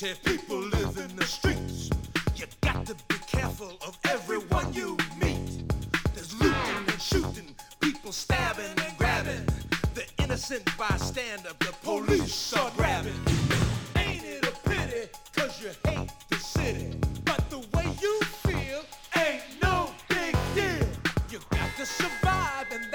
Dirty people live in the streets. You got to be careful of everyone you meet. There's looting and shooting, people stabbing and grabbing. The innocent bystander, the police are grabbing. Ain't it a pity, cause you hate the city, but the way you feel ain't no big deal. You got to survive and